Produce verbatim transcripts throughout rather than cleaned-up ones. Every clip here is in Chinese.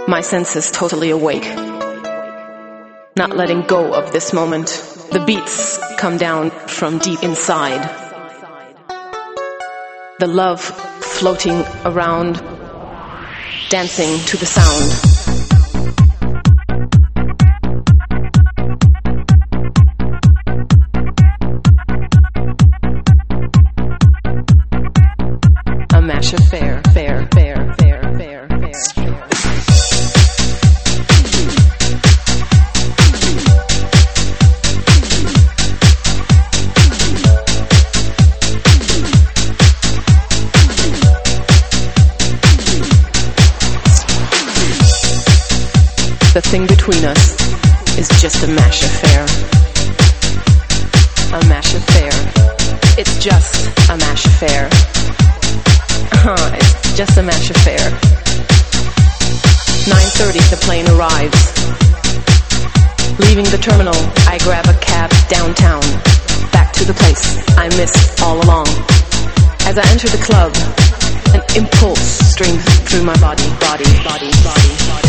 My senses totally awake, not letting go of this moment. The beats come down from deep inside. The love floating around, dancing to the sound. A mash affair, fair, fair, fair, fair, fair. The thing between us is just a mash affair. A mash affair. It's just a mash affair. Uh-huh, it's just a mash affair. nine thirty, the plane arrives. Leaving the terminal, I grab a cab downtown, back to the place I missed all along. As I enter the club, an impulse streams through my body, body, body, body, body.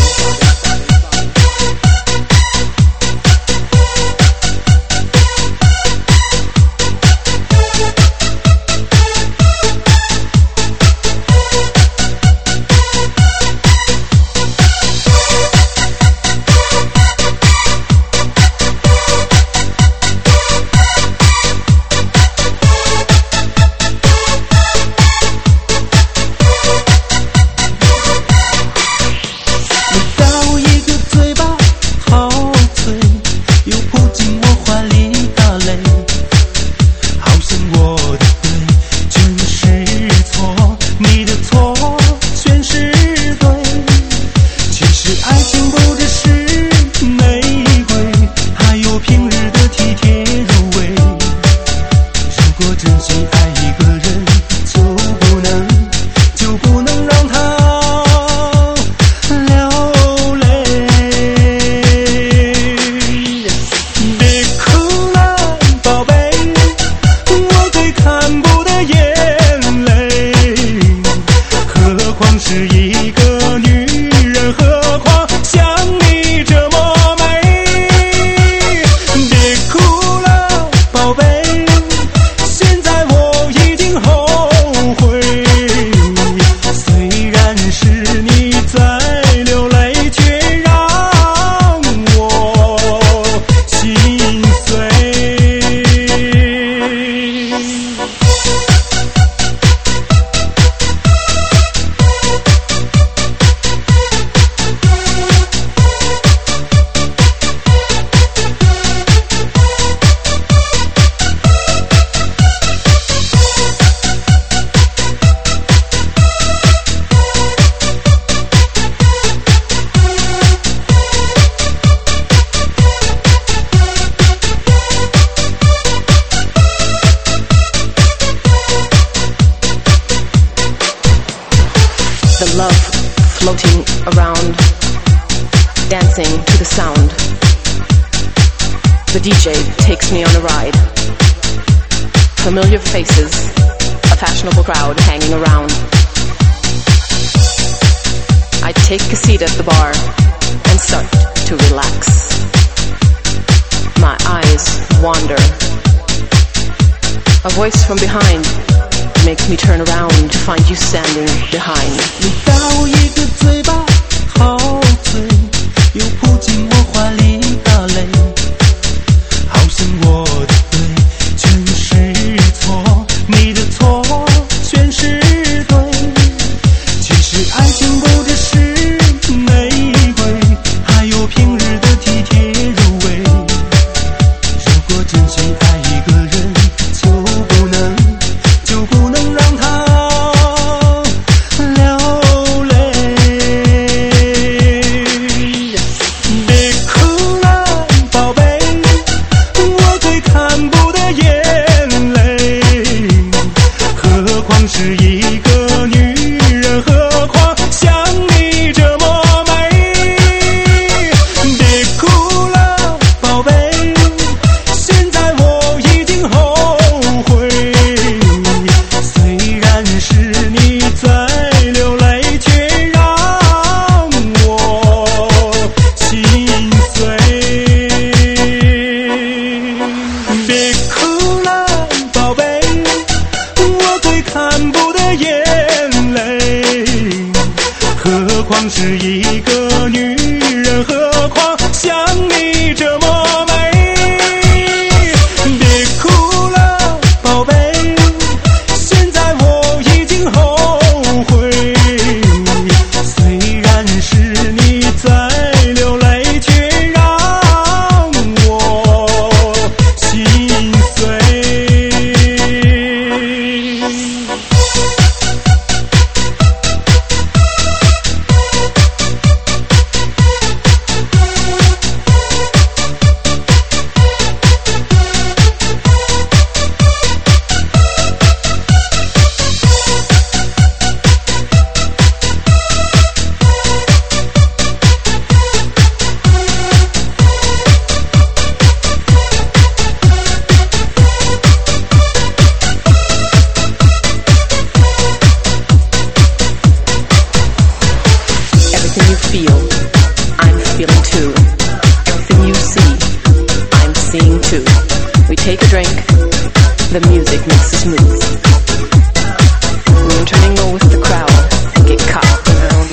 The love floating around, dancing to the sound. The D J takes me on a ride. Familiar faces, a fashionable crowd hanging around. I take a seat at the bar and start to relax. My eyes wander. A voice from behind makes me turn around to find you standing behind. 你大我一个嘴巴，好醉，又扑进我怀里打雷，好像我的对全是错，你的错全是对。其实爱情不只是玫瑰，还有平日的体贴入微。如果真心爱一个人，就不能就不能让他流泪。 况是一个女人，何况像你这么美。别哭了，宝贝，现在我已经后悔。虽然是你在流泪，却让我心碎。 Take a drink, the music makes us move. We intermingle with the crowd and get caught in our own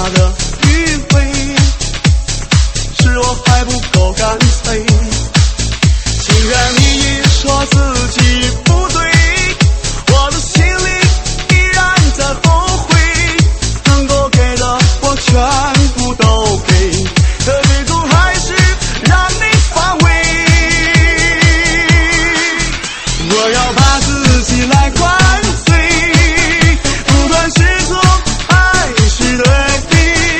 的迂回，是我还不够干脆。情愿你一说自己不对，我的心里依然在后悔，能够给的我全部都给，可最终还是让你反胃。我要把自己来灌醉，不管是错还是对，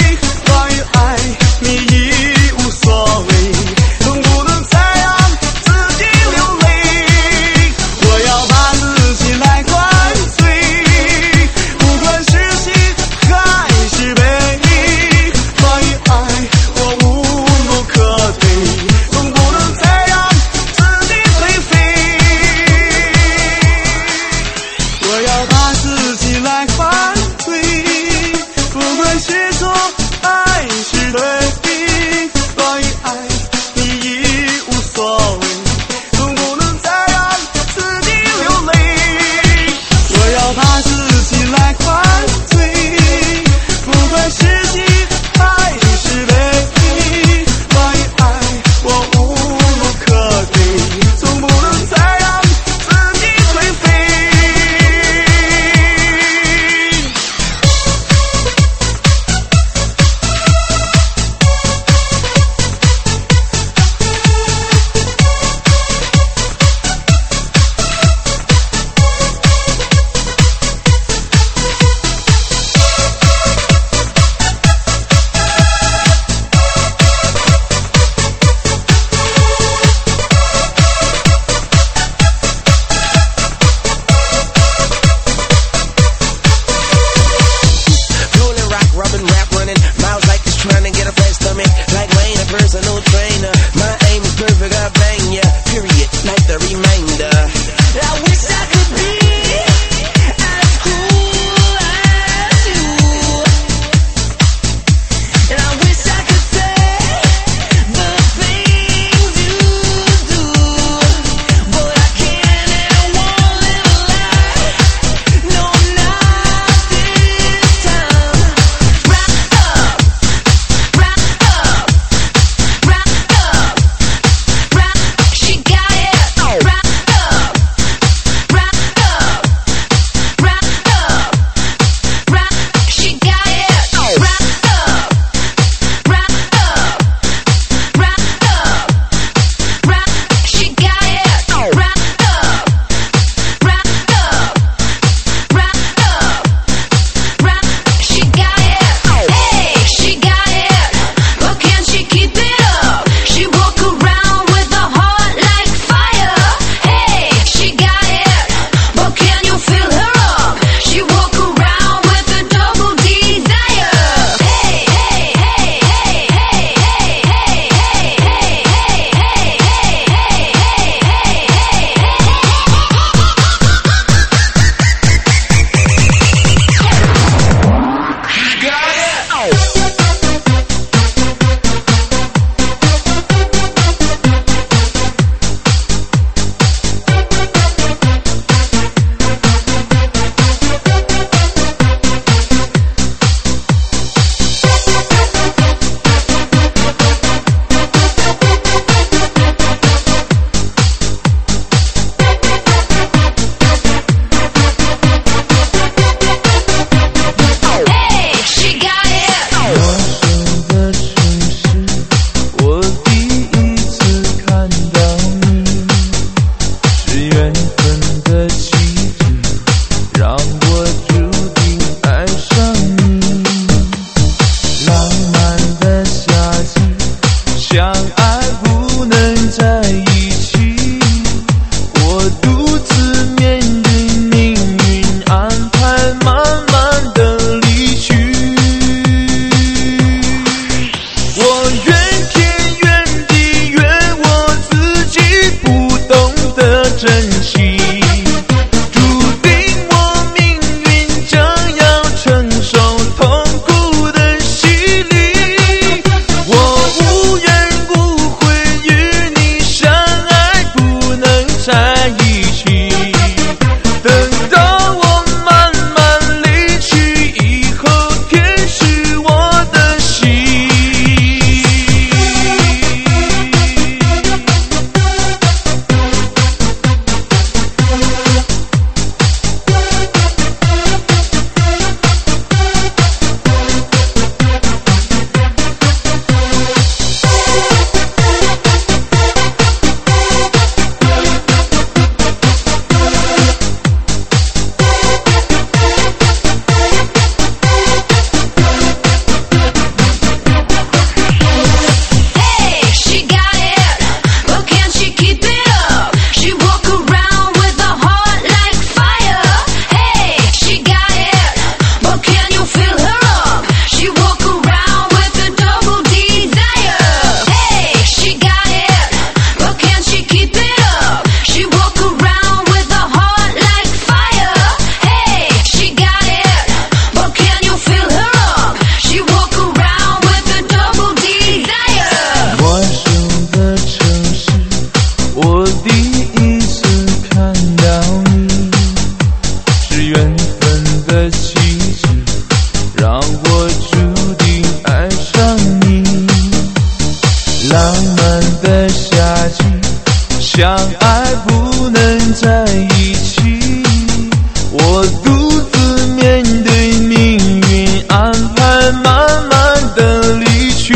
缘分的气质，让我注定爱上你。浪漫的夏季，相爱不能在一起，我独自面对命运安排，慢慢的离去。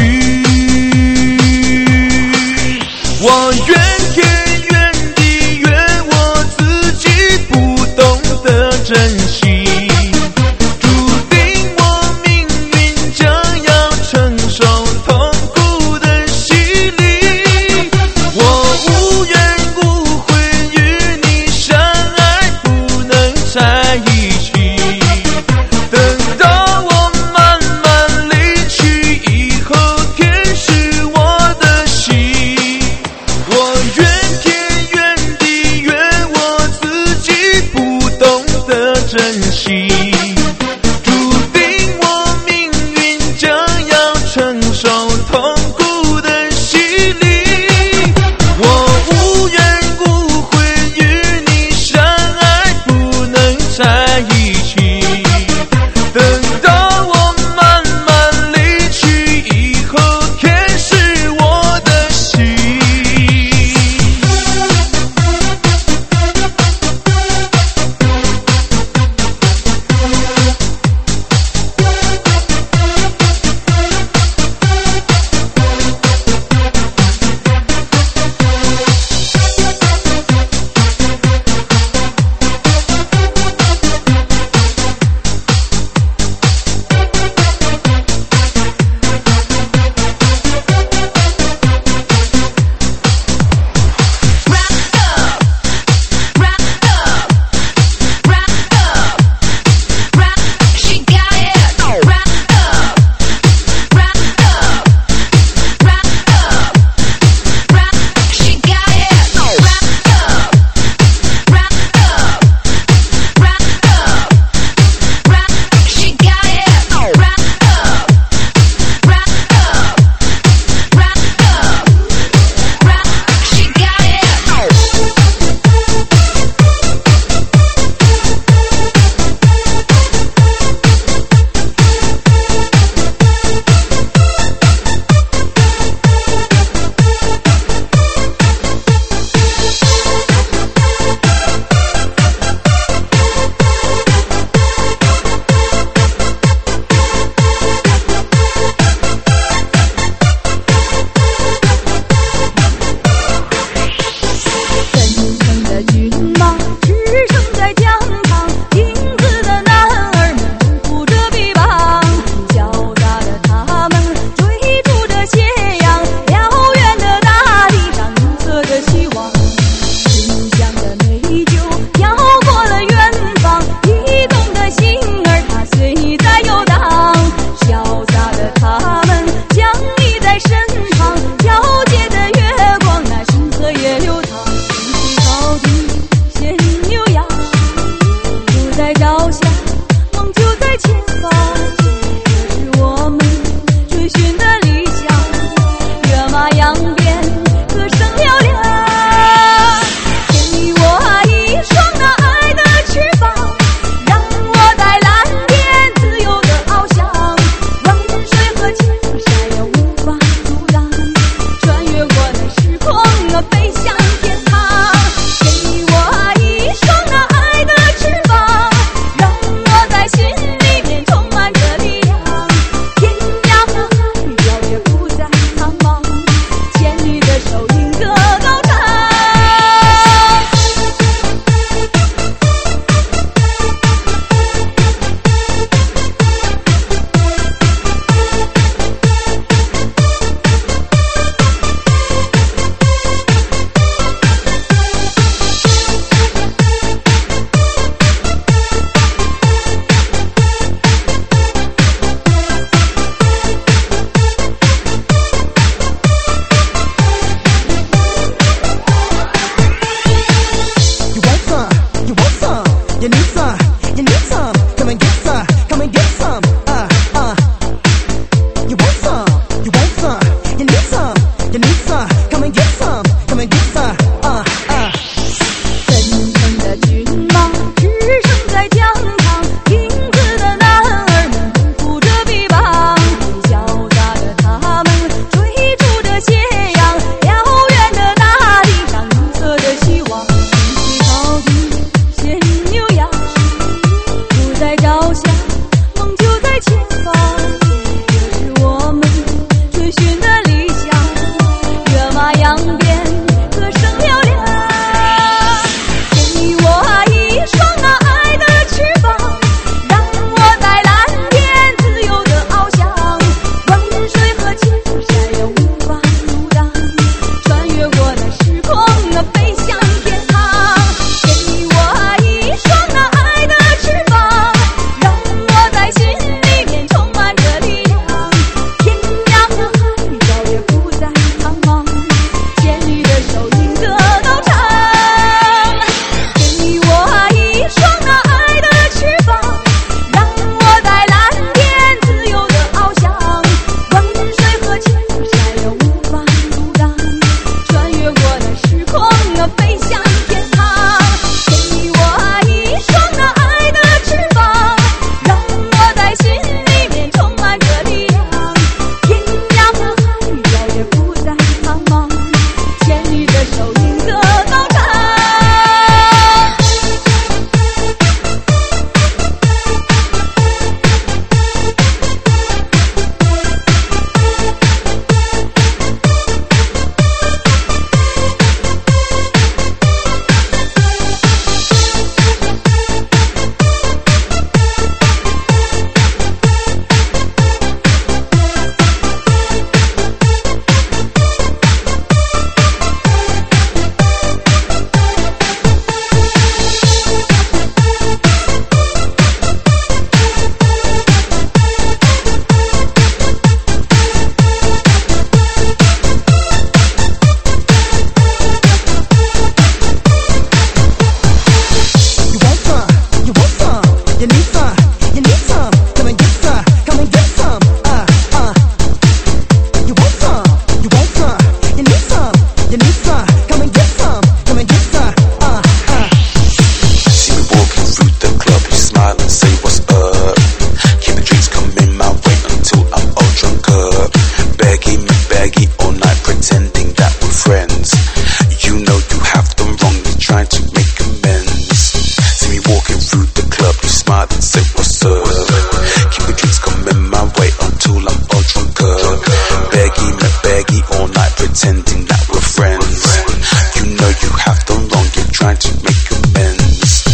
我怨天怨地怨我自己不懂得珍惜，注定我命运将要承受痛苦的洗礼。我无缘无悔与你相爱不能在一起，等到我慢慢离去以后，天是我的心。我怨天怨地怨我自己不懂得珍惜，注定我命运将要承受痛苦的洗礼。我无缘无悔与你相爱不能在一起，等到我慢慢离去以后，天是我的心。 在江 smile and say what's up. Keep the drinks coming my way until I'm all drunk up. Beggy, me beggy all night pretending that we're friends. You know you have done wrong, you're trying to make amends.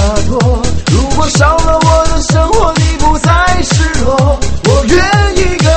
少了我的生活，你不再是我，我愿一个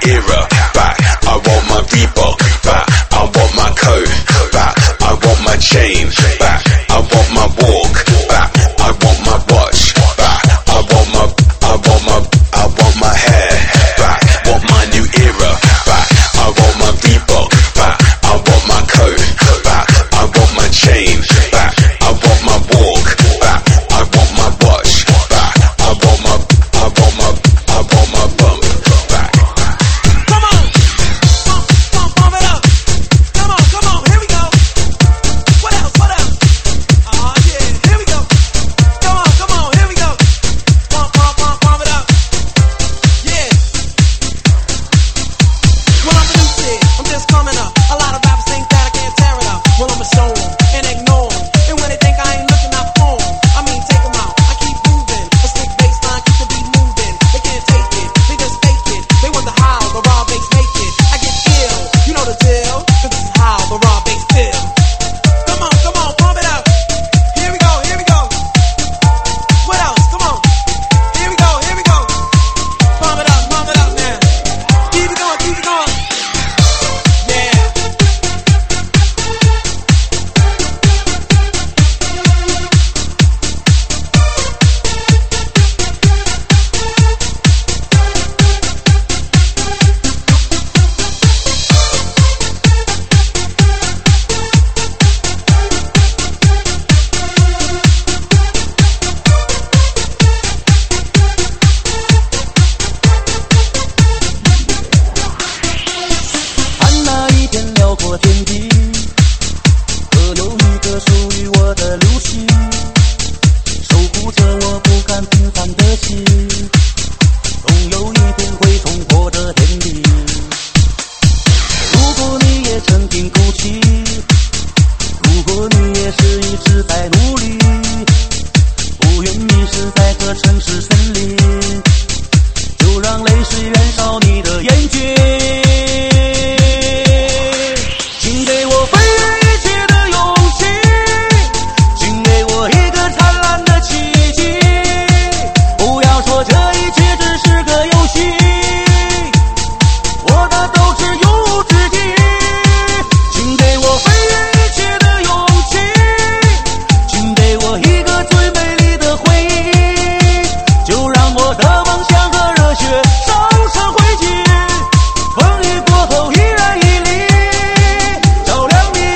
era back. I want my Reebok back. I want my coat back. I want my chain back. I want my walk back. I want my watch back. I want my, I want my, I want my hair back. Want my new era back. I want my Reebok back. I want my coat back. I want my chain back. I want my walk back. I want my watch back. I want my, I want my, I want my bump back. Come on, pump, pump, pump it up. Come on, come on, here we go. What else? What else? Oh yeah, here we go. Come on, come on, here we go. Pump, pump, pump, pump it up. Yeah. Well, I'm the new kid. I'm just coming up. A lot of rappers think that I can't tear it up. Well, I'ma show 'em and ignore 'em. And when they think I ain't looking out for 'em, I mean take 'em out. I keep moving. A slick baseline keep the beat moving. They can't take it. They just fake it. They want the how the raw bass make it. I get ill. You know the deal. 'Cause this is how the raw bass feel. Come on, come on, pump it up. Here we go, here we go. What else? Come on. Here we go, here we go. Pump it up, pump it up now. Keep it going, keep it going. Yeah. 看那一片辽阔天地，可有一个属于我的流星，守护着我不甘平凡的心。总有一天会冲破这天地。如果你也曾经哭泣，如果你也是一直在努力，不愿迷失在这城市森林，就让泪水燃烧你的眼睛。请给我飞越一切的勇气，请给我一个灿烂的奇迹。不要说这一切只是个游戏，我的斗志永无止境。请给我飞越一切的勇气，请给我一个最美丽的回忆。就让我的梦想和热血烧成灰烬，风雨过后依然屹立，照亮你。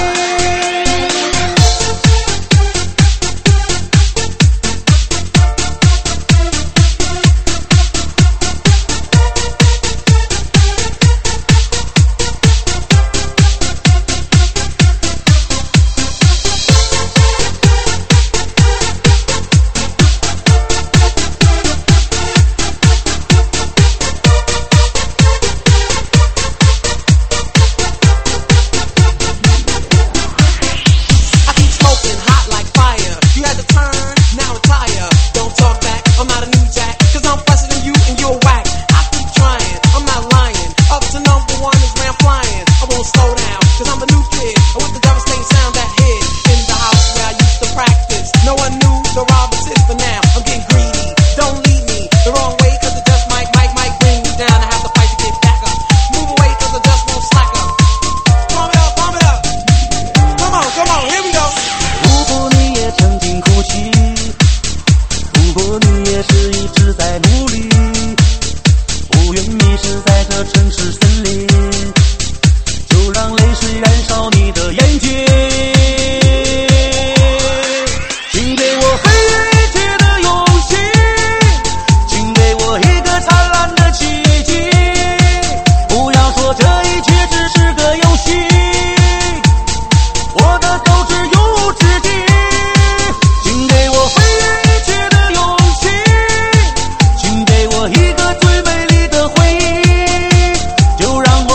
I keep smoking hot like fire. You had to turn, now retire. Don't talk back, I'm not a new jack. 'Cause I'm fresher than you and you're whack. I keep trying, I'm not lying. Up to number one is where I'm flying. I won't slow down, 'cause I'm a new kid. With the devastating sound that hit in the house where I used to practice. No one knew the robber sister now. I'm getting greedy, don't lead me the wrong way. 'Cause it just might, might, might bring me down. I have to fight to get back up. Move away 'cause I just won't slack up. Pump it up, pump it up. Come on, come on, here we go. 如果你也曾经哭泣，如果你也是一直在努力，不愿迷失在这城市森林，就让泪水燃烧你的眼睛。请给我飞越一切的勇气，请给我一个灿烂的奇迹。不要说这一切只是个游戏，我的斗志永无止境。请给我飞越一切的勇气，请给我一个最美丽的回忆。就让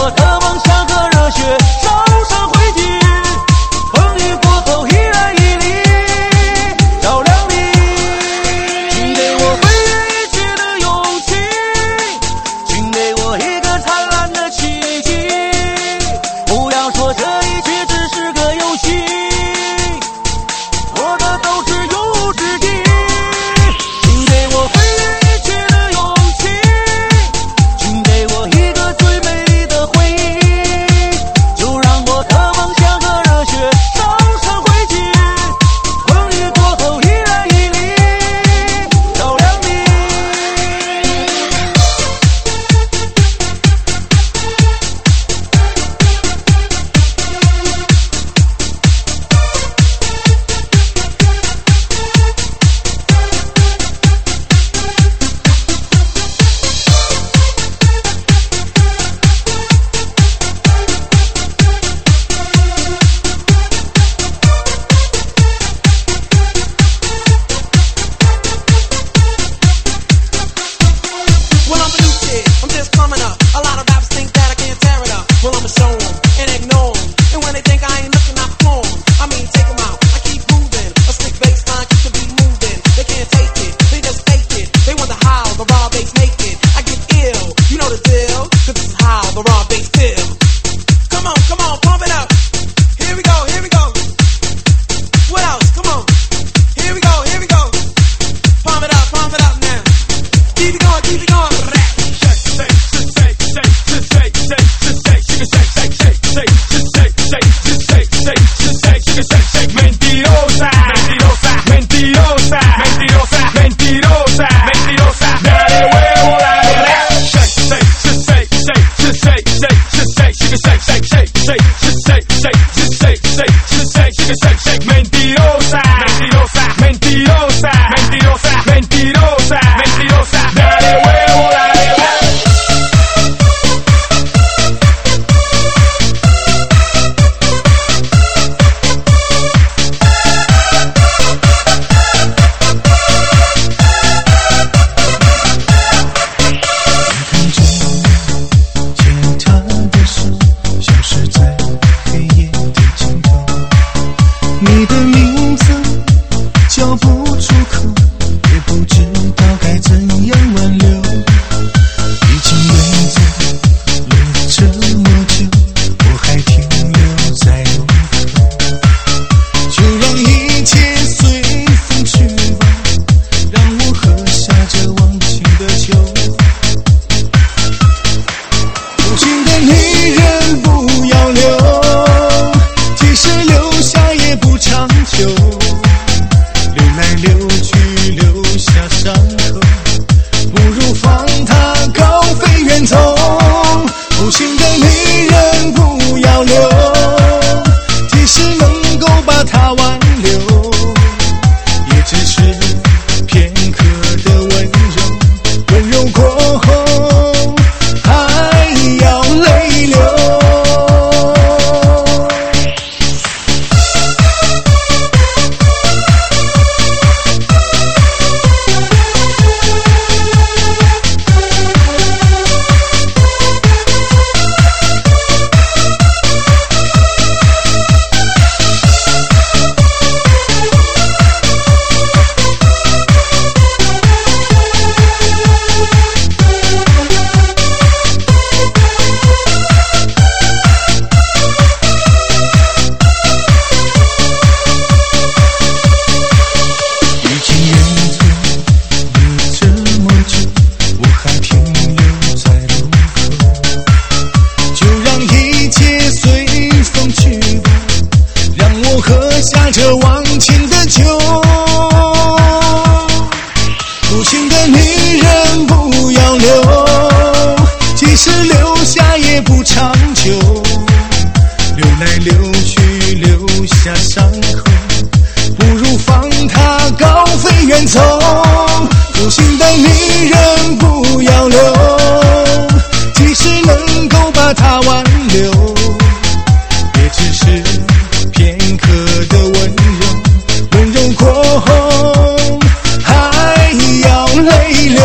无情的女人不要留，即使留下也不长久，流来流去留下伤口，不如放她高飞远走。无情的女人不要留，即使能够把她挽留，也只是片刻的温柔，温柔过后还要泪流。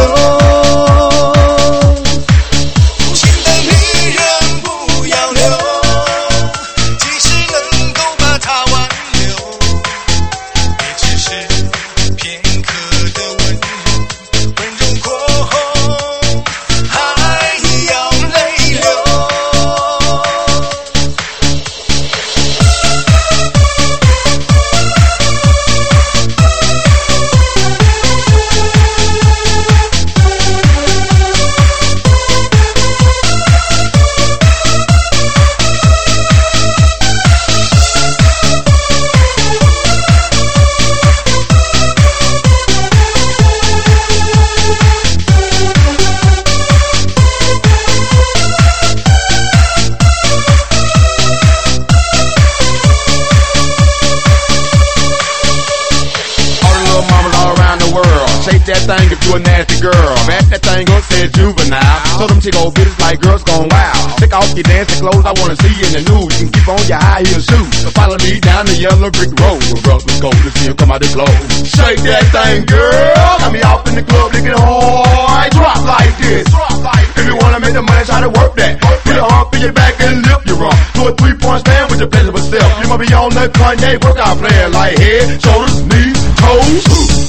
无情的女人不要留，即使能够把她挽留，也只是片刻的温柔，温柔过后还要泪流。 Shake that thing if you a nasty girl. Back that thing up, said juvenile. So them chick-old bitches like girls gone wild. Take off your dancing clothes, I wanna see you in the nude. You can keep on your high heel shoes. So follow me down the yellow brick road. Where brothers go to see him come out the clothes. Shake that thing, girl. Got me off in the club looking hard. Drop like this. Drop like this. If you wanna make the money, try to work that. Put your hump in your back and lift your rump. Do a three-point stand with your pleasurable self. You might be on that Kanye workout plan like head, shoulders, knees, toes.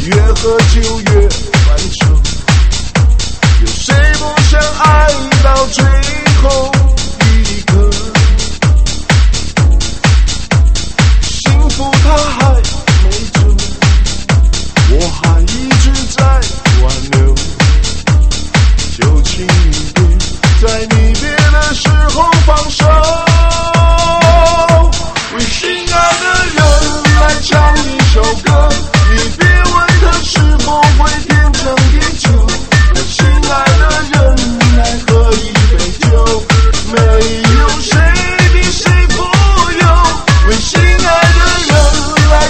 越喝酒越犯愁，有谁不想爱到最后一刻？幸福它还没走，我还一直在挽留，就请你别在离别的时候放手，为心爱的人来唱一首歌，你别问他是否会变成地球，为心爱的人来喝一杯酒，没有谁比谁富有，为心爱的人来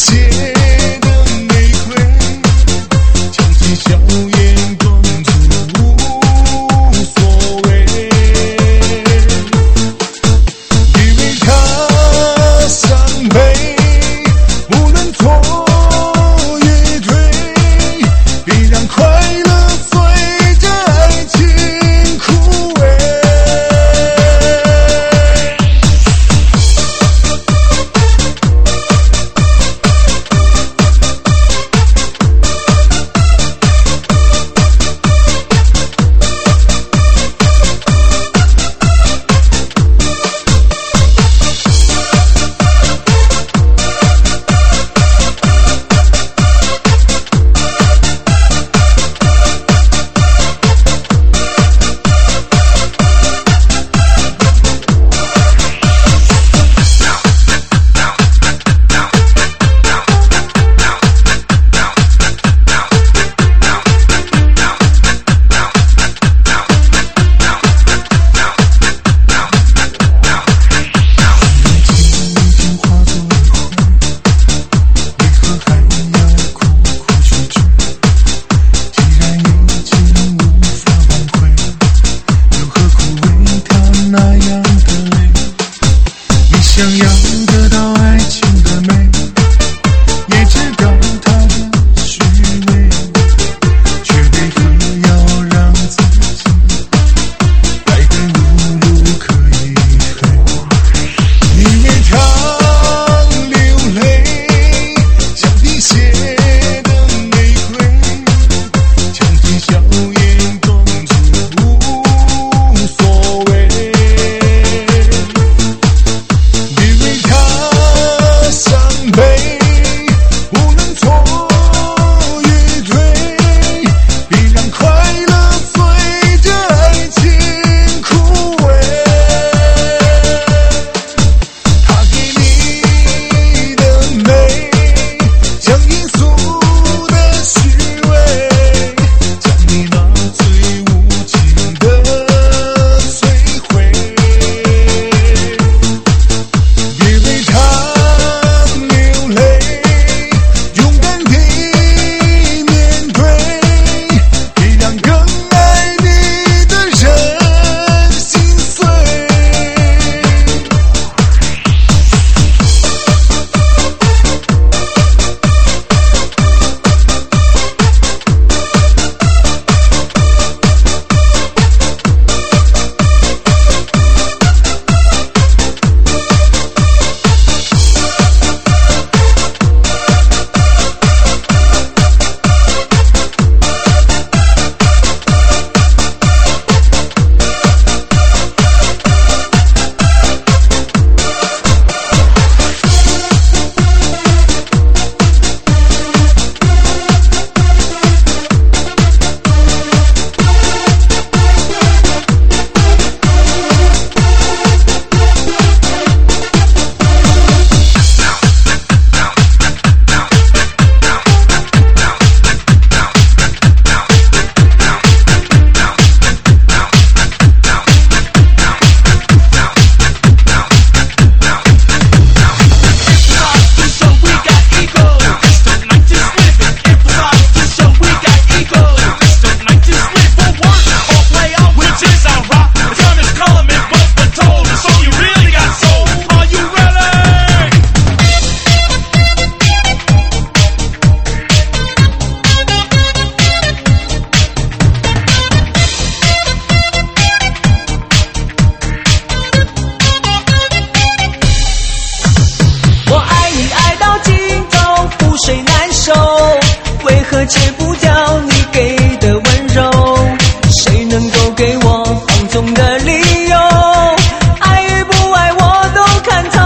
戒不掉你给的温柔，谁能够给我放纵的理由？爱与不爱我都看透，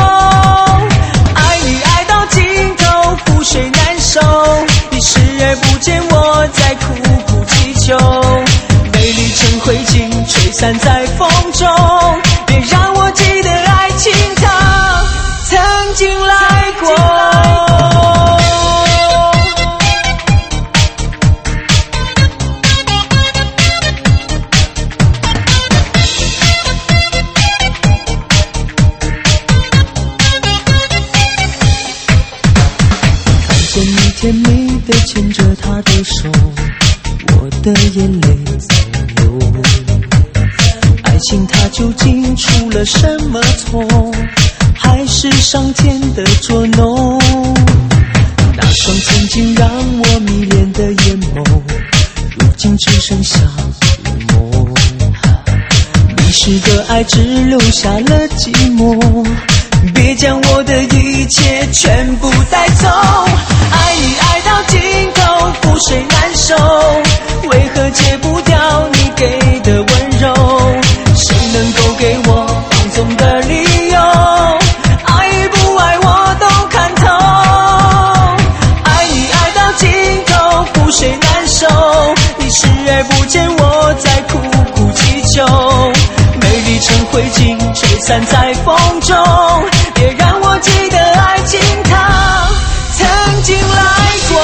爱你爱到尽头，覆水难收，你视而不见我在苦苦祈求，美丽成灰烬吹散在风中，别让我记得爱情它曾经来过。 甜蜜地牵着她的手，我的眼泪在流。爱情它究竟出了什么错？还是上天的捉弄？那双曾经让我迷恋的眼眸，如今只剩下触摸。迷失的爱只留下了寂寞，别将我的一切全部带走。爱你爱到尽头，覆水难收，为何戒不掉你给的温柔？谁能够给我放纵的理由？爱与不爱我都看透。爱你爱到尽头，覆水难收，你视而不见，我在苦苦祈求。美丽成灰烬，吹散在风中，别让我记得爱情它曾经来过。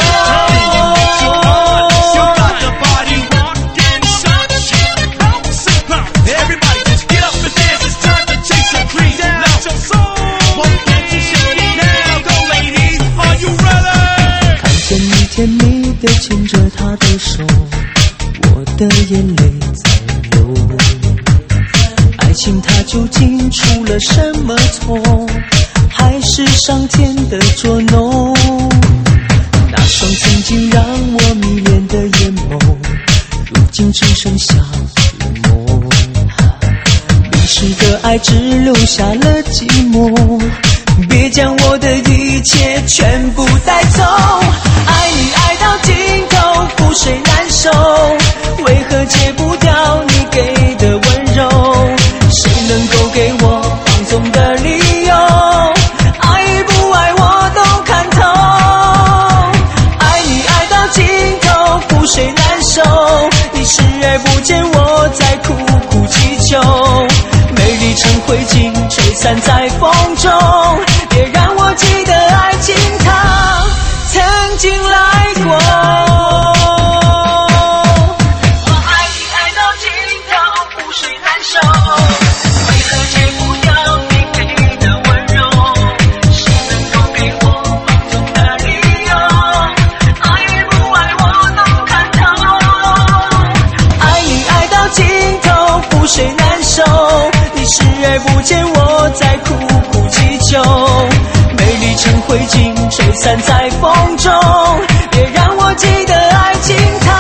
看见你甜蜜地牵着她的手，我的眼泪在流。爱情它究竟出了什么错？还是上天的捉弄？那双曾经让我迷恋的眼眸，如今只剩下触摸。迷失的爱只留下了寂寞，别将我的一切全部带走。爱你爱到尽头，覆水难收，为何戒不掉你给的温柔？谁能够给我放纵的理由？爱与不爱我都看透。爱你爱到尽头，覆水难收，你视而不见，我在苦苦祈求。美丽成灰烬，吹散在风中，别让我记得爱情它曾经来过。我爱你爱到尽头，覆水难收，为何戒不掉你给的温柔？谁能够给我放纵的理由？爱与不爱我都看透。爱你爱到尽头，覆水难收，你视而不见，我在苦苦祈求。美丽成灰烬，吹散在风中，别让我记得爱情它